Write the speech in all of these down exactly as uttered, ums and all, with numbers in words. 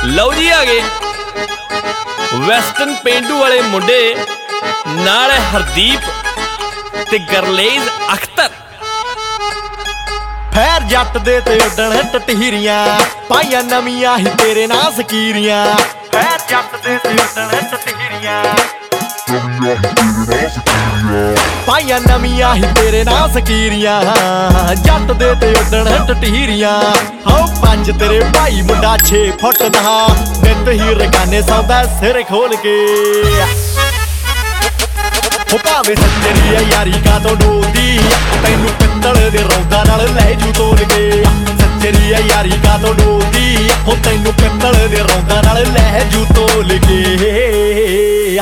ਲਓ ਜੀ ਆ ਗਏ ਵੈਸਟਰਨ ਪੇਂਡੂ ਵਾਲੇ ਮੁੰਡੇ ਨਾਲ ਹਰਦੀਪ ਤੇ ਗਰਲੇਜ਼ ਅਖਤਰ। ਫੈਰ ਜੱਟ ਦੇ ਤੇ ਉੱਡਣ ਟਟਹੀਰੀਆਂ ਪਾਈਆਂ ਨਵੀਆਂ ਹੀ ਤੇਰੇ ਨਾਲ ਸਕੀਰੀਆਂ। ਫੈਰ ਜੱਟ ਦੇ ਤੇ ਉੱਡਣ ਟਟਹੀਰੀਆਂ ਪਾਈਆਂ ਨਵੀਆਂ ਹੀ ਤੇਰੇ ਨਾਲ ਸਕੀਰੀਆਂ। ਜੱਟ ਦੇ ਤੇ ਉੱਡਣ ਟਟਹੀਰੀਆਂ ਹੋ ਪੰਜ ਤੇਰੇ ਭਾਈ ਮੁੰਡਾ ਛੇ ਫੁੱਟ ਦਾ ਨਿੱਤ ਹੀ ਰਗਾਨੇ ਸੌਂਦਾ ਸਿਰ ਖੋਲ ਕੇ। ਹੋ ਭਾਵੇਂ ਸੱਜਰੀ ਆ ਯਾਰੀ ਕਾਤੋਂ ਡੋਲਦੀ ਤੈਨੂੰ ਪਿੱਤਲ ਦੇ ਰੌਂਦਾਂ ਨਾਲ ਲੈ ਜੂ ਤੋਲ ਕੇ। ਸੱਜਰੀ ਆ ਯਾਰੀ ਕਾਤੋਂ ਡੋਲਦੀ ਹੋ ਤੈਨੂੰ ਪਿੱਤਲ ਦੇ ਰੌਂਦਾਂ ਨਾਲ ਲੈ ਜੂ ਤੋਲ ਕੇ।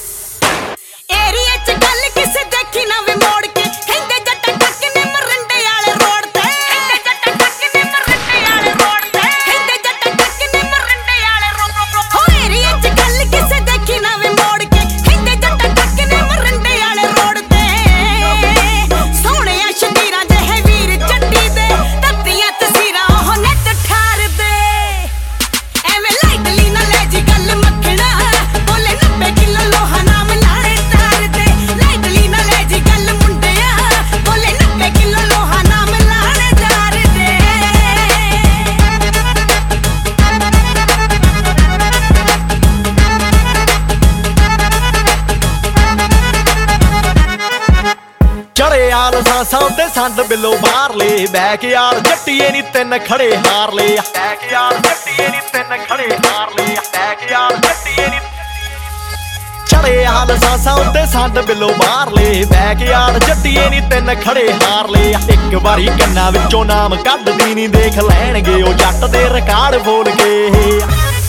ਚੜੇ ਆਲ ਸਾਸਾਂ ਤੇ ਸੰਦ ਬਿੱਲੋ ਬਾਹਰਲੇ ਬੈਕ ਯਾਰ ਜੱਟੀਏ ਨੀ ਤਿੰਨ ਖੜੇ ਹਾਰ ਲਏ। ਬੈਕ ਯਾਰ ਜੱਟੀਏ ਨੀ ਤਿੰਨ ਖੜੇ ਹਾਰ ਲਏ। ਬੈਕ ਯਾਰ ਜੱਟੀਏ ਨੀ ਚੜੇ ਆਲ ਸਾਸਾਂ ਤੇ ਸੰਦ ਬਿੱਲੋ ਬਾਹਰਲੇ ਬੈਕ ਯਾਰ ਜੱਟੀਏ ਨੀ ਤਿੰਨ ਖੜੇ ਹਾਰ ਲਏ। ਇੱਕ ਵਾਰੀ ਕੰਨਾਂ ਵਿੱਚੋਂ ਨਾਮ ਕੱਢਦੀ ਨੀ ਦੇਖ ਲੈਣਗੇ ਉਹ ਜੱਟ ਦੇ ਰਿਕਾਰਡ ਬੋਲ ਕੇ।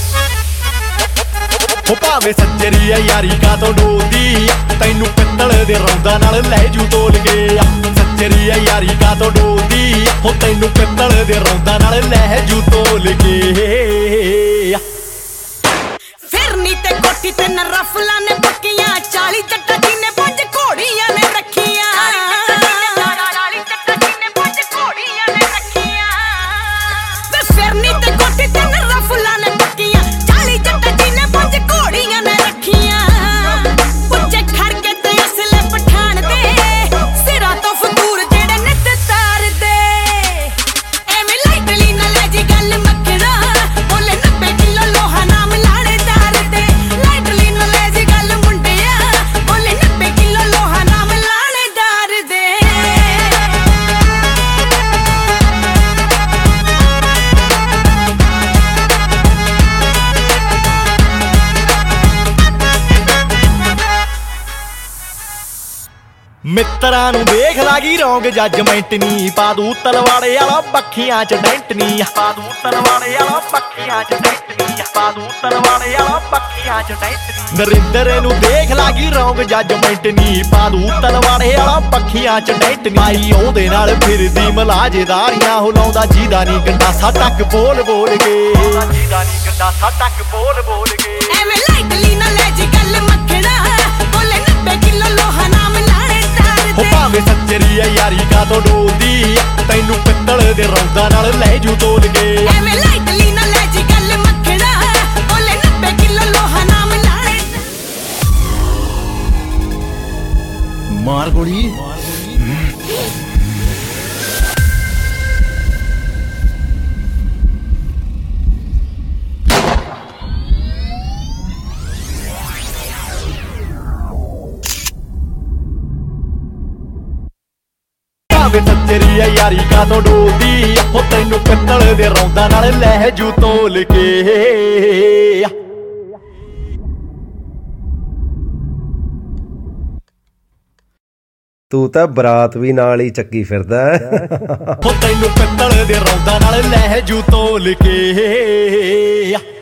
ਹੋ ਭਾਵੇਂ ਸੱਜਰੀ ਆ ਯਾਰੀ ਕਾਤੋਂ ਡੋਲਦੀ ਤੈਨੂੰ ਪਿੱਤਲ ਦੇ ਰੌਂਦਾਂ ਨਾਲ ਲੈ ਜੂ ਤੋਲ ਕੇ। ਸੱਜਰੀ ਆ ਯਾਰੀ ਕਾਤੋਂ ਡੋਲਦੀ ਹੋ ਤੈਨੂੰ ਪਿੱਤਲ ਦੇ ਰੌਂਦਾਂ ਨਾਲ ਲੈ ਜੂ ਤੋਲ ਕੇ। ਫਿਰਨੀ ਤੇ ਕੋਠੀ ਤੇ ਨ ਰਫਲਾਂ ਨੇ ਪੱਕੀਆਂ ਚਾਲੀ ਜੱਟਾਂ ਜੀ ਨੇ ਪੰਜ ਘੋੜੀਆਂ ਨੇ ਰੱਖੀਆਂ। ਚਾਲੀ ਜੱਟਾਂ ਜੀ ਨੇ ਪੰਜ ਘੋੜੀਆਂ ਨੇ ਰੱਖੀਆਂ। ਵੇ ਫਿਰਨੀ ਤੇ ਕੋਠੀ ਤੇ ਨ ਰਫਲਾਂ ਨੇ ਪੱਕੀਆਂ ਚਾਲੀ ਜੱਟਾਂ ਜੀ ਨੇ ਪੰਜ ਘੋੜੀਆਂ ਨੇ ਰੱਖੀਆਂ। ਉੱਚੇ ਖੜਕੇ ਤੇ ਅਸਲੇ ਪਠਾਨ ਦੇ ਸਿਰਾਂ ਤੋਂ ਫਤੂਰ ਜਿਹੜੇ ਨਿੱਤ ਤਾਰਦੇ। ਐਵੇਂ ਲਾਈਟਲੀ ਨਾ ਲੈ ਜੀ ਗੱਲ ਮੱਖਣਾ ਬੋਲੇ ਨੱਬੇ ਕਿਲੋ ਲੋਹਾ ਨਾਮ ਲਾਣੇਦਾਰ ਦੇ। ਲਾਈਟਲੀ ਨਾ ਲੈ ਜੀ ਗੱਲ ਮੁੰਡਿਆ ਬੋਲੇ ਨੱਬੇ ਕਿਲੋ ਲੋਹਾ ਨਾਮ ਲਾਣੇਦਾਰ ਦੇ। ਮਿੱਤਰਾਂ ਨੂੰ ਦੇਖ ਲਾਗੀ ਰੌਂਗ ਜੱਜਮੈਂਟ ਨੀ ਪਾ ਦੂ ਤਲਵਾੜੇ ਵਾਲਾ ਪੱਖੀਆਂ ਚ ਡੈਂਟ ਨੀ। ਪਾ ਦੂ ਤਲਵਾੜੇ ਵਾਲਾ ਪੱਖੀਆਂ ਚ ਡੈਂਟ ਨੀ। ਪਾ ਦੂ ਤਲਵਾੜੇ ਵਾਲਾ ਪੱਖੀਆਂ ਚ ਡੈਂਟ ਨੀ। ਨਰਿੰਦਰ ਨੂੰ ਦੇਖ ਲਾਗੀ ਰੌਂਗ ਜੱਜਮੈਂਟ ਨੀ ਪਾ ਦੂ ਤਲਵਾੜੇ ਵਾਲਾ ਪੱਖੀਆਂ ਚ ਡੈਂਟ ਨੀ। ਆਈ ਉਹਦੇ ਨਾਲ ਫਿਰਦੀ ਮਲਾਜੇਦਾਰੀਆਂ ਹੋ ਲਾਉਂਦਾ ਜੀਦਾ ਨੀ ਗੰਡਾਸਾ ਟੱਕ ਬੋਲ ਬੋਲ ਕੇ। ਜੀਦਾ ਨੀ ਗੰਡਾਸਾ ਟੱਕ ਬੋਲ ਬੋਲ ਕੇ। ਐਵੇਂ ਲਾਈਟਲੀ ਨਾ ਲੈ ਜੀ ਗੱਲ ਮੱਖਣਾ ਬੋਲੇ ਨੱਬੇ ਕਿਲੋ ਲੋਹਾ ਨਾਮ ਲਾਣੇਦਾਰ ਹੋ ਦੇ। ਭਾਵੇਂ ਸੱਜਰੀ ਆ ਯਾਰੀ ਕਾਤੋਂ ਡੋਲਦੀ ਤੈਨੂੰ ਪਿੱਤਲ ਦੇ ਰੌਂਦਾਂ ਨਾਲ ਲੈ ਜੂ ਤੋਲ ਕੇ। ਐਵੇਂ ਲਾਈਟਲੀ ਨਾ ਲੈ ਜੀ ਗੱਲ ਮੱਖਣਾ ਬੋਲੇ ਨੱਬੇ ਕਿਲੋ ਲੋਹਾ ਨਾਮ ਲਾਣੇਦਾਰ। ਮਾਰ ਗੋਲੀ। ਭਾਵੇਂ ਸੱਜਰੀ ਆ ਯਾਰੀ ਕਾਤੋਂ ਡੋਲਦੀ ਹੋ ਤੈਨੂੰ ਪਿੱਤਲ ਦੇ ਰੌਂਦਾਂ ਨਾਲ ਲੈ ਜੂ ਤੋਲ ਕੇ। ਤੂੰ ਤਾਂ ਬਰਾਤ ਵੀ ਨਾਲ ਹੀ ਚੱਕੀ ਫਿਰਦਾ ਹੋ ਤੈਨੂੰ ਪਿੱਤਲ ਦੇ ਰੌਂਦਾਂ ਨਾਲ ਲੈ ਜੂ ਤੋਲ ਕੇ।